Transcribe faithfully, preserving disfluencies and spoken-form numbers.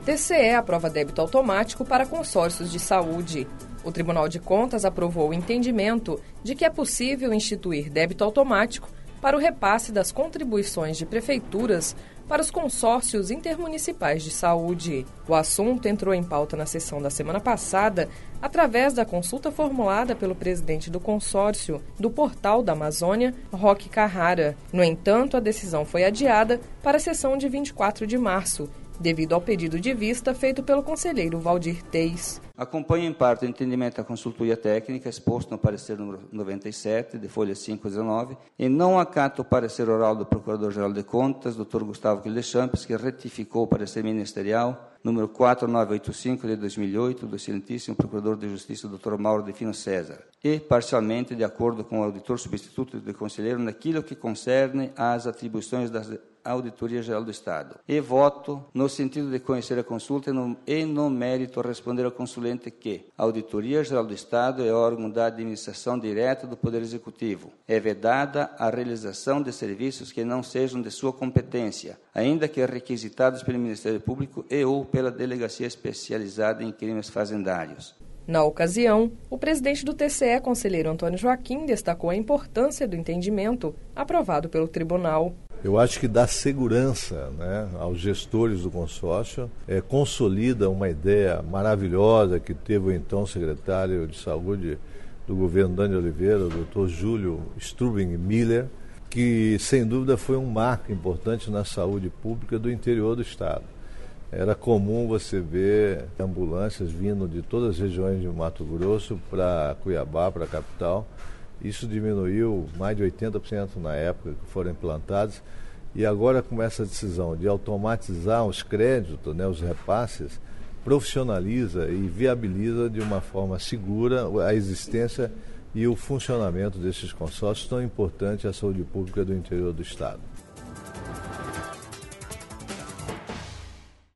T C E aprova débito automático para consórcios de saúde. O Tribunal de Contas aprovou o entendimento de que é possível instituir débito automático para o repasse das contribuições de prefeituras para os consórcios intermunicipais de saúde. O assunto entrou em pauta na sessão da semana passada através da consulta formulada pelo presidente do consórcio do Portal da Amazônia, Roque Carrara. No entanto, a decisão foi adiada para a sessão de vinte e quatro de março, devido ao pedido de vista feito pelo conselheiro Valdir Teis. Acompanho em parte o entendimento da consultoria técnica exposto no parecer número noventa e sete, de folha cinco dezenove, e não acato o parecer oral do Procurador-Geral de Contas, doutor Gustavo Deschamps, que retificou o parecer ministerial número quatro mil novecentos e oitenta e cinco, de dois mil e oito, do excelentíssimo Procurador de Justiça, doutor Mauro Defino César, e parcialmente de acordo com o auditor substituto do conselheiro naquilo que concerne às atribuições da Auditoria Geral do Estado. E voto no sentido de conhecer a consulta e no, e no mérito responder ao consulente que a Auditoria Geral do Estado é órgão da administração direta do Poder Executivo. É vedada a realização de serviços que não sejam de sua competência, ainda que requisitados pelo Ministério Público e ou pela Delegacia Especializada em Crimes Fazendários. Na ocasião, o presidente do T C E, conselheiro Antônio Joaquim, destacou a importância do entendimento aprovado pelo tribunal. Eu acho que dá segurança, né, aos gestores do consórcio, é, consolida uma ideia maravilhosa que teve o então secretário de Saúde do governo Dani Oliveira, o doutor Júlio Strubing Miller, que sem dúvida foi um marco importante na saúde pública do interior do estado. Era comum você ver ambulâncias vindo de todas as regiões de Mato Grosso para Cuiabá, para a capital. Isso diminuiu mais de oitenta por cento na época que foram implantados. E agora, com essa decisão de automatizar os créditos, né, os repasses, profissionaliza e viabiliza de uma forma segura a existência e o funcionamento desses consórcios tão importantes à saúde pública do interior do estado.